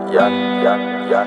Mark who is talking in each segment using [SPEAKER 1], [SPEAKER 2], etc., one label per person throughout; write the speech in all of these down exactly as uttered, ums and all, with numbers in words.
[SPEAKER 1] я, я, я.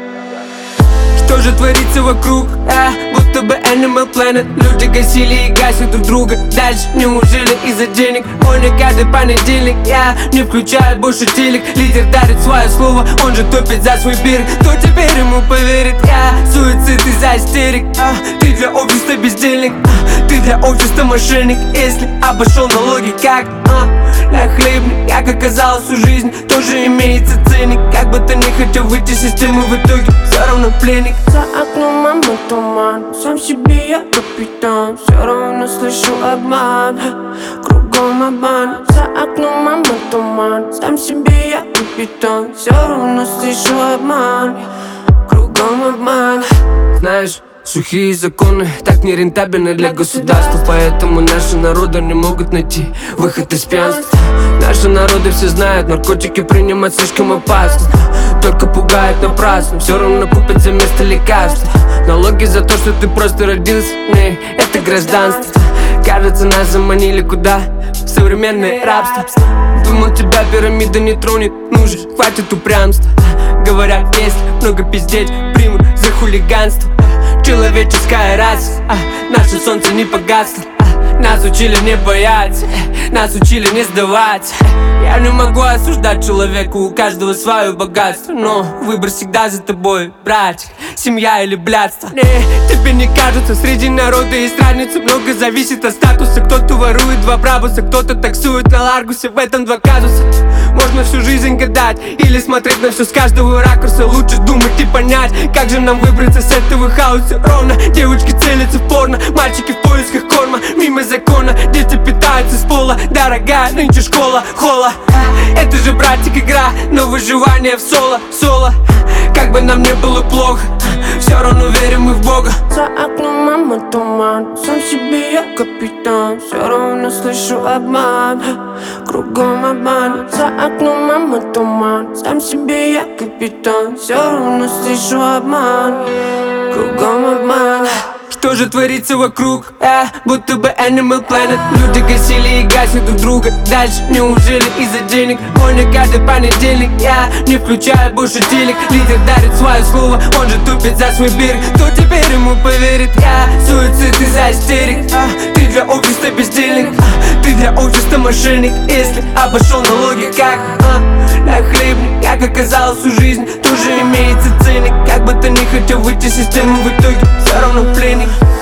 [SPEAKER 2] Что же творится вокруг, а? Будто бы Animal Planet. Люди гасили и гасят друг друга. Дальше неужели из-за денег? Мой на каждый понедельник я не включаю больше телек. Лидер дарит свое слово, он же топит за свой берег. Кто теперь ему поверит? Я суицид из-за истерик, а? Ты для общества бездельник, а? Ты для общества мошенник. Если обошел налоги как а? На хлебник, как оказалось, у жизни тоже имеется ценник. Как бы ты не хотел выйти из системы, в итоге все равно пленник.
[SPEAKER 3] За окном мама туман, сам себе я капитан. Все равно слышу обман, кругом обман. За окном мама туман, сам себе я капитан. Все равно слышу обман, кругом обман.
[SPEAKER 2] Знаешь, сухие законы так нерентабельны для государства. Поэтому наши народы не могут найти выход из пьянства. Наши народы все знают, наркотики принимать слишком опасно. Только пугают напрасно, все равно купят за место лекарства. Налоги за то, что ты просто родился, не, это гражданство. Кажется, нас заманили куда? В современное рабство. Думал, тебя пирамида не тронет, ну же, хватит упрямства. Говорят, есть много пиздеть, примут за хулиганство. Человеческая раса, а, наше солнце не погасло, а, нас учили не бояться, нас учили не сдаваться. Я не могу осуждать человека, у каждого свое богатство. Но выбор всегда за тобой, братик, семья или блядство. Не, тебе не кажется, среди народа есть разница. Много зависит от статуса. Кто-то ворует два брабуса, кто-то таксует на Ларгусе. В этом два казуса. Можно всю жизнь гадать или смотреть на все с каждого ракурса. Лучше думать и понять, как же нам выбраться с этого хаоса. Ровно, девочки целятся в порно, мальчики в поисках корма. Мимо закона, дети питаются с пола. Дорогая нынче школа, хола. Это же, братик, игра, но выживание в соло, соло. Как бы нам не было плохо, все равно верим мы в Бога.
[SPEAKER 3] За окном мама туман, сам себе я капитан. Все равно слышу обман, кругом обман. За окном мама туман, сам себе я капитан. Все равно слышу обман, кругом обман.
[SPEAKER 2] Что же творится вокруг, а? Будто бы Animal Planet. Люди гасили и гасят друг друга. Дальше неужели из-за денег? Мой на каждый понедельник я не включаю больше телек. Лидер дарит свое слово, он же тупит за свой берег. Кто теперь ему поверит? Я суицид из-за истерик, а? Ты для общества бездельник, а? Ты для общества мошенник. Если обошел налоги как а? На хлебник, как оказалось, у жизни тоже имеется ценник. Как бы ты не хотел выйти из системы, в итоге все равно пленник.